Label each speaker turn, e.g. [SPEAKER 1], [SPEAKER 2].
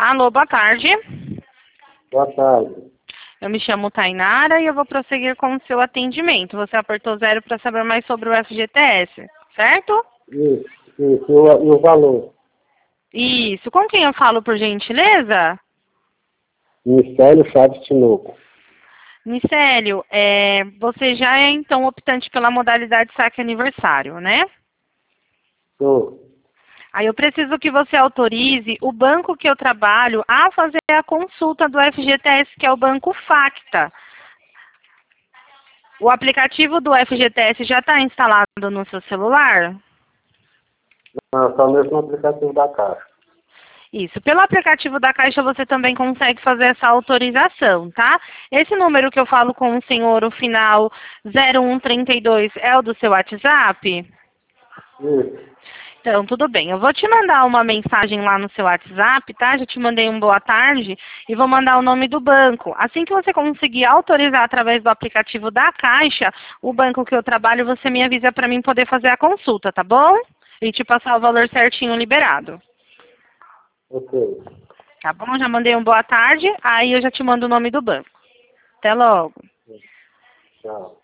[SPEAKER 1] Alô, boa tarde.
[SPEAKER 2] Boa tarde.
[SPEAKER 1] Eu me chamo Tainara e eu vou prosseguir com o seu atendimento. Você apertou 0 para saber mais sobre o FGTS, certo?
[SPEAKER 2] Isso. E o valor?
[SPEAKER 1] Isso. Com quem eu falo, por gentileza?
[SPEAKER 2] Micélio Chaves Tinoco.
[SPEAKER 1] Micélio, você já é, então, optante pela modalidade saque aniversário, né?
[SPEAKER 2] Sou.
[SPEAKER 1] Aí eu preciso que você autorize o banco que eu trabalho a fazer a consulta do FGTS, que é o Banco Facta. O aplicativo do FGTS já está instalado no seu celular?
[SPEAKER 2] Não, só mesmo no aplicativo da Caixa.
[SPEAKER 1] Isso. Pelo aplicativo da Caixa você também consegue fazer essa autorização, tá? Esse número que eu falo com o senhor, o final 0132, é o do seu WhatsApp?
[SPEAKER 2] Isso.
[SPEAKER 1] Então, tudo bem. Eu vou te mandar uma mensagem lá no seu WhatsApp, tá? Já te mandei um boa tarde e vou mandar o nome do banco. Assim que você conseguir autorizar através do aplicativo da Caixa, o banco que eu trabalho, você me avisa para mim poder fazer a consulta, tá bom? E te passar o valor certinho liberado.
[SPEAKER 2] Ok.
[SPEAKER 1] Tá bom? Já mandei um boa tarde, aí eu já te mando o nome do banco. Até logo.
[SPEAKER 2] Tchau.